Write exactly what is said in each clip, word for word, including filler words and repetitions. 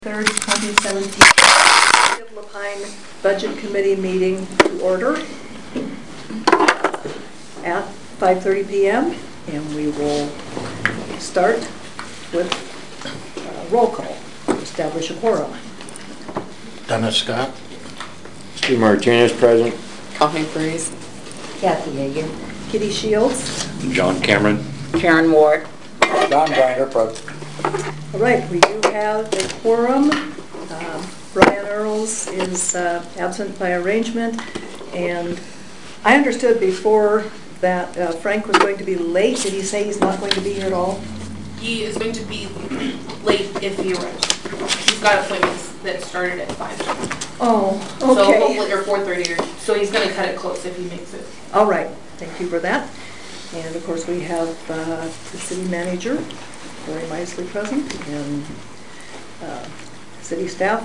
third, twenty seventeen, City of La Pine Budget Committee meeting to order at five thirty p m and we will start with uh, roll call to establish a quorum. Dennis Scott. Steve Martinez present. Connie Freeze. Kathy Hagan. Kitty Shields. John Cameron. Karen Ward. Don Grinder present. All right, we do have a quorum. Um, Brian Earls is uh, absent by arrangement, and I understood before that uh, Frank was going to be late. Did he say he's not going to be here at all? He is going to be late if he arrives. He's got appointments that started at five. Oh, So okay. hopefully, or four thirty, or so he's going to cut it close if he makes it. All right, thank you for that. And of course, we have uh, the city manager, Lori Misley, present, and uh, city staff,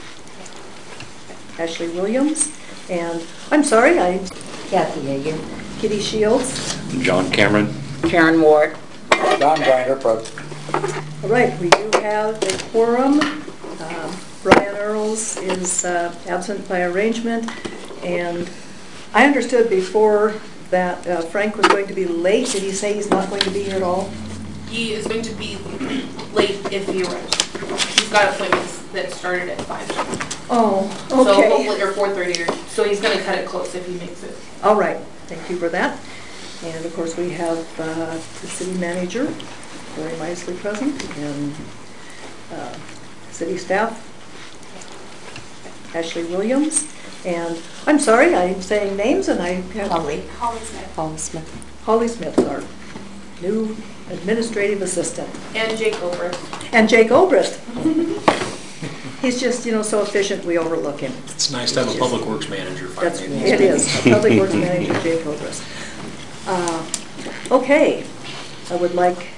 Ashley Williams, and I'm sorry, I Kathy Hagan. Kitty Shields. John Cameron. Karen Ward. Don Grinder present. All right, we do have a quorum. Um, Brian Earls is uh, absent by arrangement, and I understood before that uh, Frank was going to be late. Did he say he's not going to be here at all? He is going to be late if he arrives. He's got appointments that started at five. Oh, So okay. hopefully, or four thirty, or so he's going to cut it close if he makes it. All right, thank you for that. And of course, we have uh, the city manager, Lori Misley, present, and uh, city staff, Ashley Williams, and I'm sorry, I'm saying names, and I have Holly. Holly Smith. Holly Smith. Holly Smith, our new administrative assistant, And Jake Obrist. and Jake Obrist. He's just, you know, so efficient, we overlook him. It's nice to have a public works manager. That's, finally. it is, a public works manager, Jake Obrist. Uh, Okay, I would like